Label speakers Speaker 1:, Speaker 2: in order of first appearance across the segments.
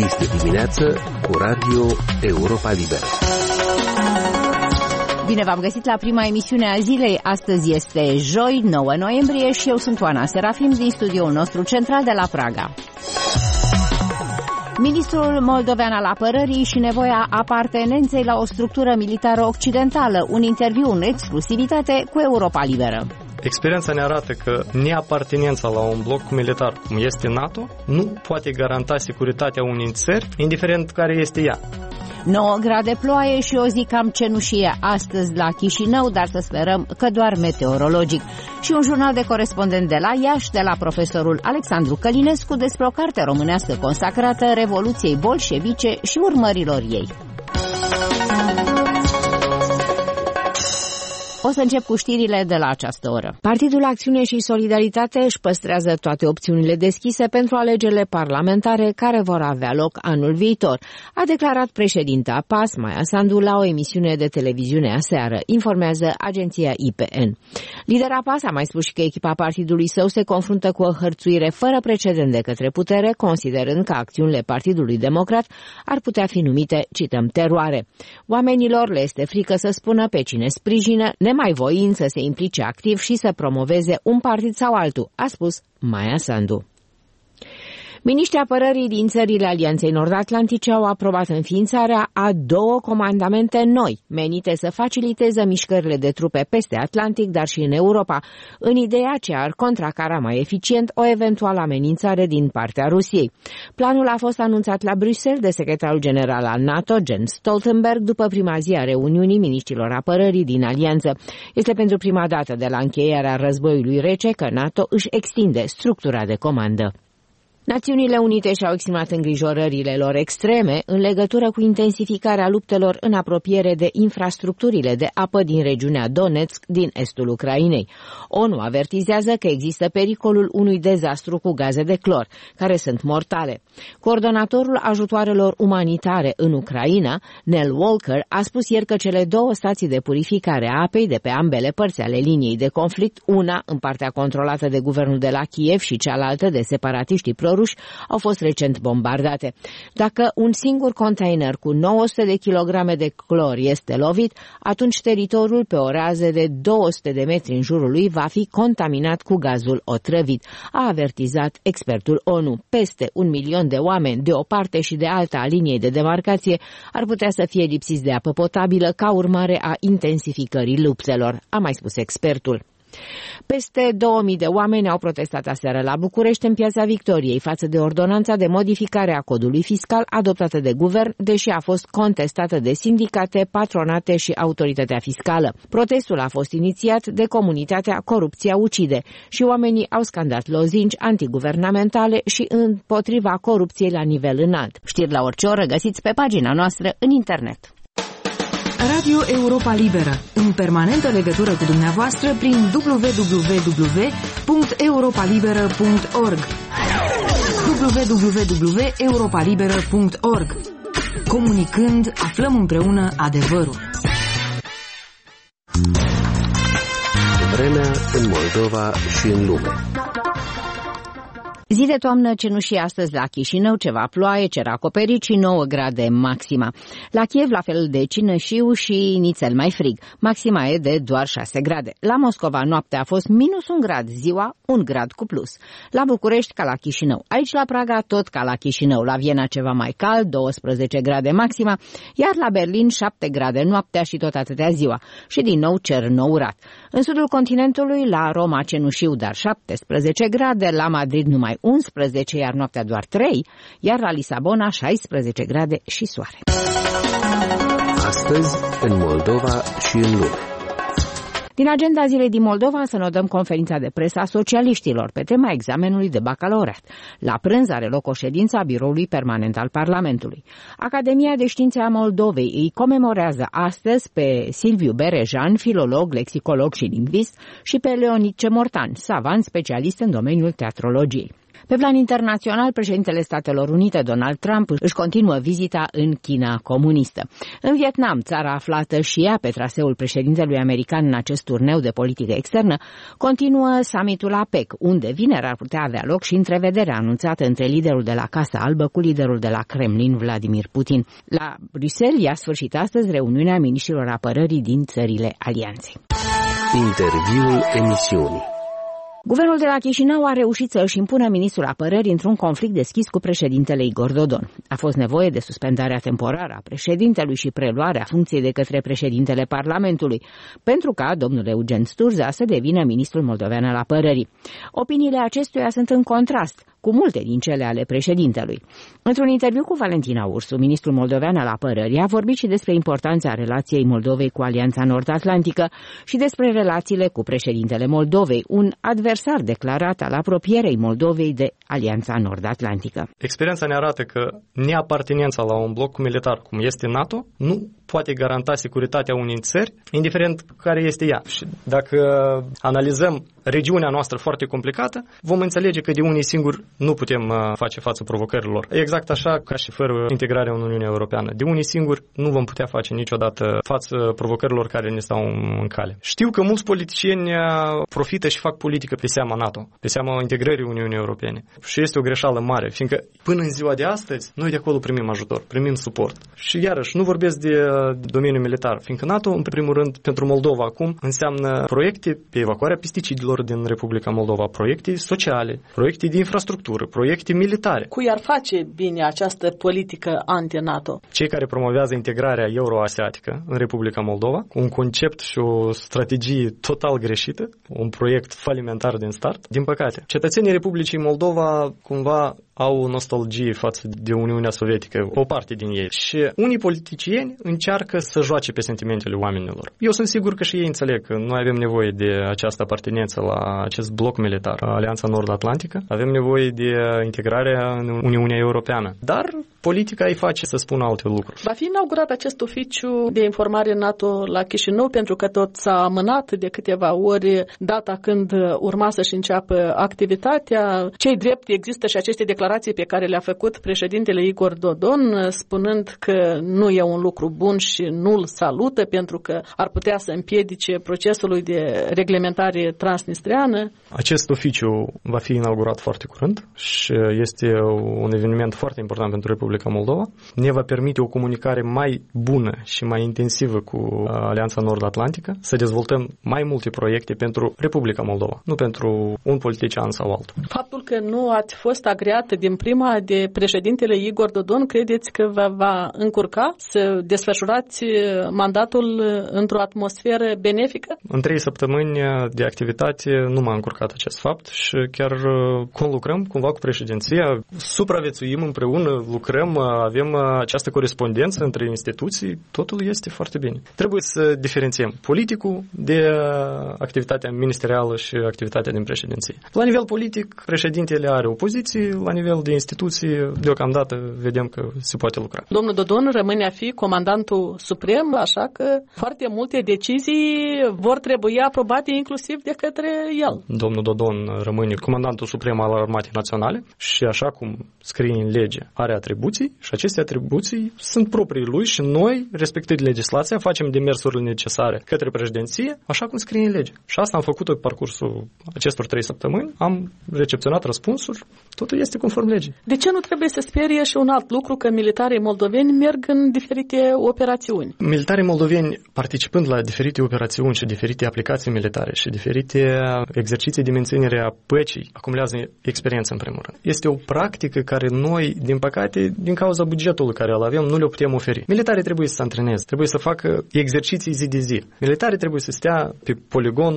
Speaker 1: Este dimineață cu Radio Europa Liberă.
Speaker 2: Bine v-am găsit la prima emisiune a zilei. Astăzi este joi, 9 noiembrie și eu sunt Oana Serafim din studioul nostru central de la Praga. Ministrul moldovean al apărării și nevoia apartenenței la o structură militară occidentală. Un interviu în exclusivitate cu Europa Liberă.
Speaker 3: Experiența ne arată că neapartenența la un bloc militar cum este NATO nu poate garanta securitatea unei țări, indiferent care este ea.
Speaker 2: 9 grade ploaie și o zi cam cenușie astăzi la Chișinău, dar să sperăm că doar meteorologic. Și un jurnal de corespondent de la Iași, de la profesorul Alexandru Călinescu, despre o carte românească consacrată Revoluției bolșevice și urmărilor ei. O să încep cu știrile de la această oră. Partidul Acțiune și Solidaritate își păstrează toate opțiunile deschise pentru alegerile parlamentare care vor avea loc anul viitor, a declarat președinta PAS, Maia Sandu, la o emisiune de televiziune aseară, informează agenția IPN. Lidera PAS a mai spus și că echipa partidului său se confruntă cu o hărțuire fără precedent de către putere, considerând că acțiunile Partidului Democrat ar putea fi numite, cităm, teroare. Oamenilor le este frică să spună pe cine sprijină, mai voind să se implice activ și să promoveze un partid sau altul, a spus Maia Sandu. Miniștrii apărării din țările Alianței Nord-Atlantice au aprobat înființarea a 2 comandamente noi, menite să faciliteze mișcările de trupe peste Atlantic, dar și în Europa, în ideea ce ar contracara mai eficient o eventuală amenințare din partea Rusiei. Planul a fost anunțat la Bruxelles de secretarul general al NATO, Jens Stoltenberg, după prima zi a reuniunii miniștrilor apărării din alianță. Este pentru prima dată de la încheierea războiului rece că NATO își extinde structura de comandă. Națiunile Unite și-au exprimat îngrijorările lor extreme în legătură cu intensificarea luptelor în apropiere de infrastructurile de apă din regiunea Donetsk din estul Ucrainei. ONU avertizează că există pericolul unui dezastru cu gaze de clor, care sunt mortale. Coordonatorul ajutoarelor umanitare în Ucraina, Nell Walker, a spus ieri că cele 2 stații de purificare a apei de pe ambele părți ale liniei de conflict, una în partea controlată de guvernul de la Kiev și cealaltă de separatiștii proruși, au fost recent bombardate. Dacă un singur container cu 900 de kilograme de clor este lovit, atunci teritoriul pe o rază de 200 de metri în jurul lui va fi contaminat cu gazul otrăvit, a avertizat expertul ONU. Peste 1 milion de oameni de o parte și de alta a liniei de demarcație ar putea să fie lipsiți de apă potabilă ca urmare a intensificării luptelor, a mai spus expertul. Peste 2000 de oameni au protestat aseară la București în Piața Victoriei față de ordonanța de modificare a codului fiscal adoptată de guvern, deși a fost contestată de sindicate, patronate și autoritatea fiscală. Protestul a fost inițiat de comunitatea Corupția Ucide și oamenii au scandat lozinci antiguvernamentale și împotriva corupției la nivel înalt. Știri la orice oră găsiți pe pagina noastră în internet.
Speaker 4: Radio Europa Liberă, în permanentă legătură cu dumneavoastră prin www.europalibera.org www.europalibera.org. Comunicând, aflăm împreună adevărul.
Speaker 1: Vremea în Moldova și în lume.
Speaker 2: Zi de toamnă cenușie astăzi la Chișinău, ceva ploaie, cer acoperit și 9 grade maxima. La Kiev la fel de Cinășiu și nițel mai frig. Maxima e de doar 6 grade. La Moscova noaptea a fost minus 1 grad, ziua 1 grad cu plus. La București ca la Chișinău. Aici la Praga tot ca la Chișinău. La Viena ceva mai cald, 12 grade maxima, iar la Berlin 7 grade noaptea și tot atâtea ziua. Și din nou cer nourat. În sudul continentului, la Roma cenușiu, dar 17 grade, la Madrid numai 11, iar noaptea doar 3, iar la Lisabona 16 grade și soare.
Speaker 1: Astăzi, în Moldova și în lume.
Speaker 2: Din agenda zilei din Moldova să notăm conferința de presă a socialiștilor pe tema examenului de bacalaureat. La prânz are loc o ședință a biroului permanent al Parlamentului. Academia de Științe a Moldovei îi comemorează astăzi pe Silviu Berejan, filolog, lexicolog și lingvist, și pe Leonid Cemortan, savant specialist în domeniul teatrologiei. Pe plan internațional, președintele Statelor Unite, Donald Trump, își continuă vizita în China comunistă. În Vietnam, țara aflată și ea pe traseul președintelui american în acest turneu de politică externă, continuă summitul APEC, unde vineri ar putea avea loc și întrevederea anunțată între liderul de la Casa Albă cu liderul de la Kremlin, Vladimir Putin. La Bruxelles i-a sfârșit astăzi reuniunea miniștrilor apărării din țările alianței.
Speaker 1: Interviul emisiunii.
Speaker 2: Guvernul de la Chișinău a reușit să își impună ministrul apărării într-un conflict deschis cu președintele Igor Dodon. A fost nevoie de suspendarea temporară a președintelui și preluarea funcției de către președintele Parlamentului, pentru ca domnul Eugen Sturza să devină ministrul moldovean al apărării. Opiniile acestuia sunt în contrast cu multe din cele ale președintelui. Într-un interviu cu Valentina Ursu, ministrul moldovean al apărării a vorbit și despre importanța relației Moldovei cu Alianța Nord-Atlantică și despre relațiile cu președintele Moldovei, un adversar declarat al apropierei Moldovei de Alianța Nord-Atlantică.
Speaker 3: Experiența ne arată că neapartenența la un bloc militar cum este NATO nu poate garanta securitatea unei țări, indiferent care este ea. Și dacă analizăm regiunea noastră foarte complicată, vom înțelege că de unii singuri nu putem face față provocărilor. Exact așa ca și fără integrarea în Uniunea Europeană. De unii singuri nu vom putea face niciodată față provocărilor care ne stau în cale. Știu că mulți politicieni profită și fac politică pe seama NATO, pe seama integrării Uniunii Europene. Și este o greșeală mare, fiindcă până în ziua de astăzi, noi de acolo primim ajutor, primim suport. Și iarăși, nu vorbesc de domeniul militar, fiindcă NATO, în primul rând, pentru Moldova acum, înseamnă proiecte pe evacuarea pesticidilor din Republica Moldova, proiecte sociale, proiecte de infrastructură, proiecte militare.
Speaker 5: Cui ar face bine această politică anti-NATO?
Speaker 3: Cei care promovează integrarea euroasiatică în Republica Moldova, cu un concept și o strategie total greșită, un proiect falimentar din start. Din păcate, cetățenii Republicii Moldova cumva au nostalgie față de Uniunea Sovietică, o parte din ei. Și unii politicieni încearcă să joace pe sentimentele oamenilor. Eu sunt sigur că și ei înțeleg că noi avem nevoie de această apartenență la acest bloc militar, Alianța Nord-Atlantică. Avem nevoie de integrarea în Uniunea Europeană. Dar politica îi face să spună alte lucruri.
Speaker 5: Va fi inaugurat acest oficiu de informare NATO la Chișinău, pentru că tot s-a amânat de câteva ori data când urma să-și înceapă activitatea. Cei drept, există și aceste declarații pe care le-a făcut președintele Igor Dodon, spunând că nu e un lucru bun și nu-l salută, pentru că ar putea să împiedice procesul de reglementare transnistreană.
Speaker 3: Acest oficiu va fi inaugurat foarte curând și este un eveniment foarte important pentru Republica Moldova. Ne va permite o comunicare mai bună și mai intensivă cu Alianța Nord-Atlantică, să dezvoltăm mai multe proiecte pentru Republica Moldova, nu pentru un politician sau altul.
Speaker 5: Faptul că nu ați fost agreat din prima de președintele Igor Dodon, credeți că va încurca să desfășurați mandatul într-o atmosferă benefică?
Speaker 3: În 3 săptămâni de activitate nu m-a încurcat acest fapt și chiar conlucrăm cumva cu președinția, supraviețuim împreună, lucrăm, avem această corespondență între instituții, totul este foarte bine. Trebuie să diferențiem politicul de activitatea ministerială și activitatea din președinție. La nivel politic, președintele are o poziție, la nivel de instituții, deocamdată vedem că se poate lucra.
Speaker 5: Domnul Dodon rămâne a fi comandantul suprem, așa că foarte multe decizii vor trebui aprobate inclusiv de către el.
Speaker 3: Domnul Dodon rămâne comandantul suprem al Armatei Naționale și așa cum scrie în lege, are atribuții și aceste atribuții sunt proprii lui și noi, respectând legislația, facem demersurile necesare către președinție, așa cum scrie în lege. Și asta am făcut pe parcursul acestor 3 săptămâni, am recepționat răspunsuri, totul este conform legii.
Speaker 5: De ce nu trebuie să sperie și un alt lucru, că militarii moldoveni merg în diferite operațiuni?
Speaker 3: Militarii moldoveni, participând la diferite operațiuni și diferite aplicații militare și diferite exerciții de menținere a păcii, acumulează experiență în primul rând. Este o practică care noi, din păcate, din cauza bugetului care îl avem, nu le putem oferi. Militarii trebuie să se antreneze, trebuie să facă exerciții zi de zi. Militarii trebuie să stea pe poligon,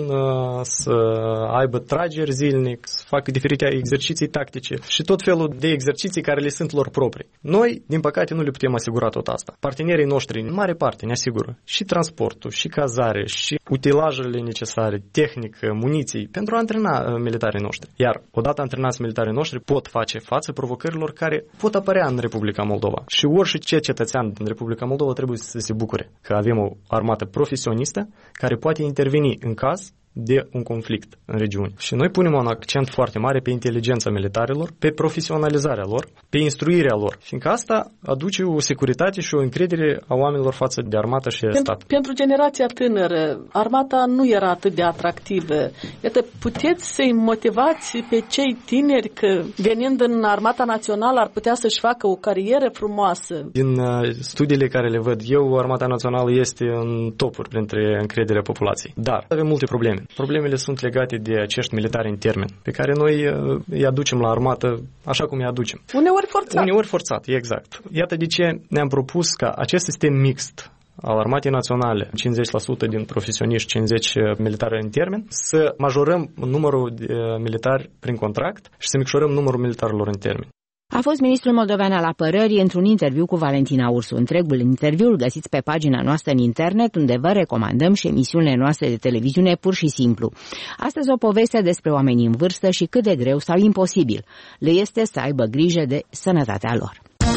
Speaker 3: să aibă trageri zilnic, să facă diferite exerciții tactice și tot felul de exerciții care le sunt lor proprii. Noi, din păcate, nu le putem asigura tot asta. Partenerii noștri, în mare parte, ne asigură și transportul, și cazare, și utilajele necesare, tehnică, muniții, pentru a antrena militarii noștri. Iar, odată antrenați militarii noștri, pot face față provocărilor care pot apărea în Republica Moldova. Și orice cetățean din Republica Moldova trebuie să se bucure că avem o armată profesionistă care poate interveni în caz de un conflict în regiune. Și noi punem un accent foarte mare pe inteligența militarilor, pe profesionalizarea lor, pe instruirea lor, fiindcă asta aduce o securitate și o încredere a oamenilor față de armată și stat.
Speaker 5: Pentru generația tânără, armata nu era atât de atractivă. Iată, puteți să-i motivați pe cei tineri că venind în Armata Națională ar putea să-și facă o carieră frumoasă?
Speaker 3: Din studiile care le văd eu, Armata Națională este în topuri printre încrederea populației. Dar avem multe probleme. Problemele sunt legate de acești militari în termen, pe care noi îi aducem la armată așa cum îi aducem.
Speaker 5: Uneori forțat.
Speaker 3: Uneori forțat, exact. Iată de ce ne-am propus ca acest sistem mixt al Armatei Naționale, 50% din profesioniști, 50% militari în termen, să majorăm numărul de militari prin contract și să micșorăm numărul militarilor în termen.
Speaker 2: A fost ministrul moldovean al apărării într-un interviu cu Valentina Ursu. Întregul interviu îl găsiți pe pagina noastră în internet, unde vă recomandăm și emisiunile noastre de televiziune pur și simplu. Astăzi o poveste despre oamenii în vârstă și cât de greu sau imposibil le este să aibă grijă de sănătatea lor.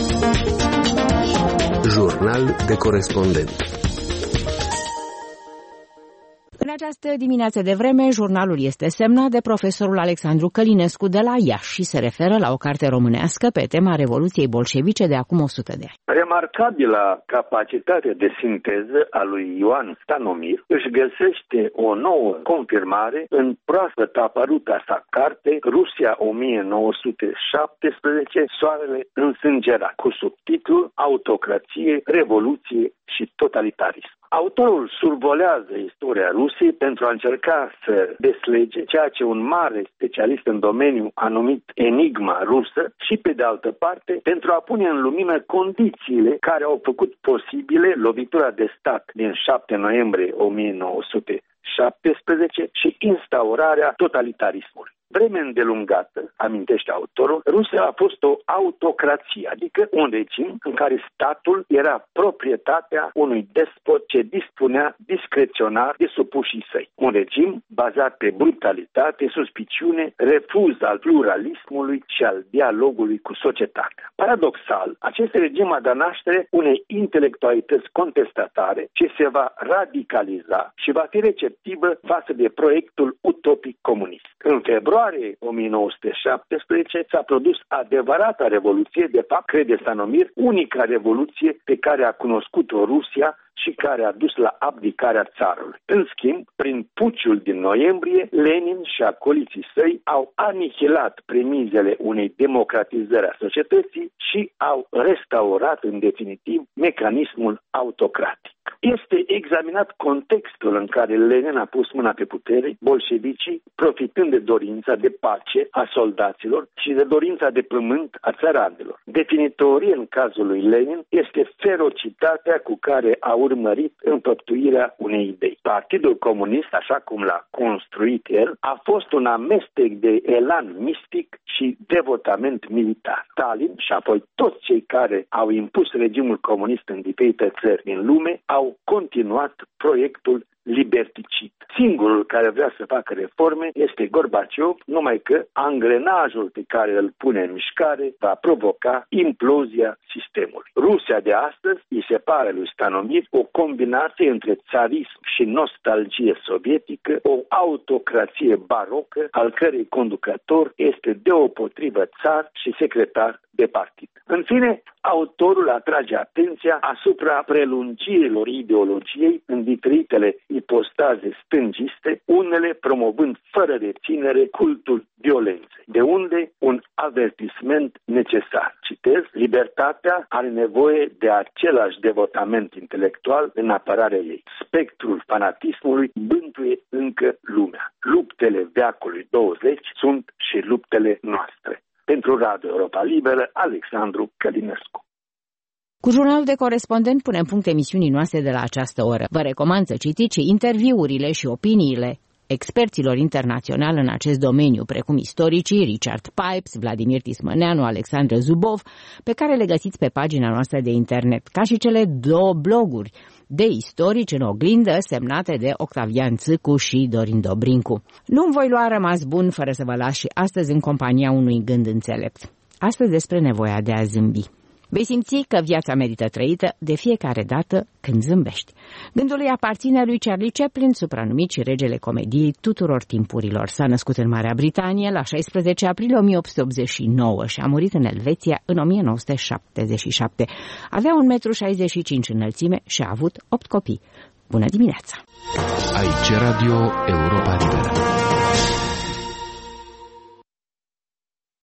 Speaker 1: Jurnal de corespondent.
Speaker 2: În această dimineață de vreme, jurnalul este semnat de profesorul Alexandru Călinescu de la Iași și se referă la o carte românească pe tema Revoluției bolșevice de acum 100 de ani.
Speaker 6: Remarcabila capacitate de sinteză a lui Ioan Stanomir își găsește o nouă confirmare în proaspăt apăruta sa carte Rusia 1917, Soarele însângerat, cu subtitlul Autocrație, Revoluție și Totalitarism. Autorul survolează istoria Rusiei pentru a încerca să deslege ceea ce un mare specialist în domeniu a numit enigma rusă și, pe de altă parte, pentru a pune în lumină condițiile care au făcut posibile lovitura de stat din 7 noiembrie 1917 și instaurarea totalitarismului. Vreme îndelungată, amintește autorul, Rusia a fost o autocrație, adică un regim în care statul era proprietatea unui despot ce dispunea discreționar de supușii săi. Un regim bazat pe brutalitate, suspiciune, refuz al pluralismului și al dialogului cu societatea. Paradoxal, acest regim a dat naștere unei intelectualități contestatare ce se va radicaliza și va fi receptivă față de proiectul utopic comunist. În februarie 1917 s-a produs adevărata revoluție, de fapt, crede Stanomir, unica revoluție pe care a cunoscut-o Rusia și care a dus la abdicarea țarului. În schimb, prin puciul din noiembrie, Lenin și acoliții săi au anihilat premizele unei democratizări a societății și au restaurat în definitiv mecanismul autocratic. Este examinat contextul în care Lenin a pus mâna pe putere, bolșevicii, profitând de dorința de pace a soldaților și de dorința de pământ a țăranilor. Definitorie în cazul lui Lenin este ferocitatea cu care a urmărit înfăptuirea unei idei. Partidul Comunist, așa cum l-a construit el, a fost un amestec de elan mistic și devotament militar. Stalin și apoi toți cei care au impus regimul comunist în diferite țări din lume au continuat proiectul liberticid. Singurul care vrea să facă reforme este Gorbaciov, numai că angrenajul pe care îl pune în mișcare va provoca implozia sistemului. Rusia de astăzi îi se pare lui Stanomir o combinație între țarism și nostalgie sovietică, o autocrație barocă, al cărei conducător este deopotrivă țar și secretar de partid. În fine, autorul atrage atenția asupra prelungirilor ideologiei în diferitele ipostaze stângiste, unele promovând fără reținere cultul violenței. De unde un avertisment necesar. Citez, libertatea are nevoie de același devotament intelectual în apărarea ei. Spectrul fanatismului bântuie încă lumea. Luptele veacului 20 sunt și luptele noastre. Pentru Radio Europa Liberă, Alexandru Călinescu.
Speaker 2: Cu jurnalul de corespondent punem punct emisiunii noastre de la această oră. Vă recomand să citiți interviurile și opiniile experților internaționali în acest domeniu, precum istoricii Richard Pipes, Vladimir Tismăneanu, Alexandru Zubov, pe care le găsiți pe pagina noastră de internet, ca și cele două bloguri de istorici în oglindă semnate de Octavian Țâcu și Dorin Dobrincu. Nu-mi voi lua rămas bun fără să vă las și astăzi în compania unui gând înțelept. Astăzi despre nevoia de a zâmbi. Vei simți că viața merită trăită de fiecare dată când zâmbești. Gândul îi aparține lui Charlie Chaplin, supranumit și regele comediei tuturor timpurilor. S-a născut în Marea Britanie la 16 aprilie 1889 și a murit în Elveția în 1977. Avea 1,65 m înălțime și a avut 8 copii. Bună dimineața!
Speaker 1: Aici Radio Europa Liberă.